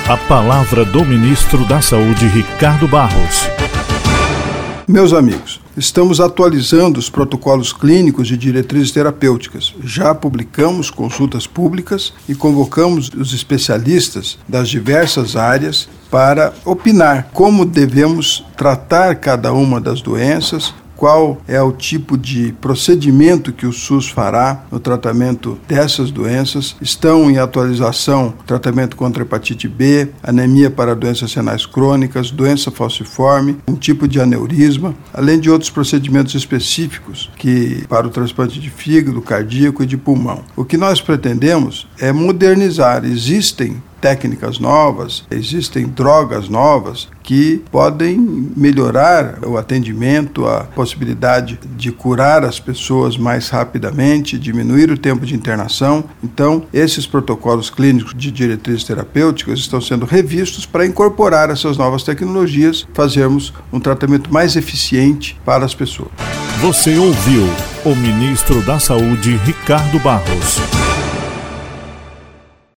A palavra do ministro da Saúde, Ricardo Barros. Meus amigos, estamos atualizando os protocolos clínicos de diretrizes terapêuticas. Já publicamos consultas públicas e convocamos os especialistas das diversas áreas para opinar como devemos tratar cada uma das doenças, qual é o tipo de procedimento que o SUS fará no tratamento dessas doenças. Estão em atualização o tratamento contra hepatite B, anemia para doenças renais crônicas, doença falciforme, um tipo de aneurisma, além de outros procedimentos específicos para o transplante de fígado, cardíaco e de pulmão. O que nós pretendemos é modernizar. Existem técnicas novas, existem drogas novas que podem melhorar o atendimento, a possibilidade de curar as pessoas mais rapidamente, diminuir o tempo de internação. Então, esses protocolos clínicos de diretrizes terapêuticas estão sendo revistos para incorporar essas novas tecnologias, fazermos um tratamento mais eficiente para as pessoas. Você ouviu o ministro da Saúde, Ricardo Barros.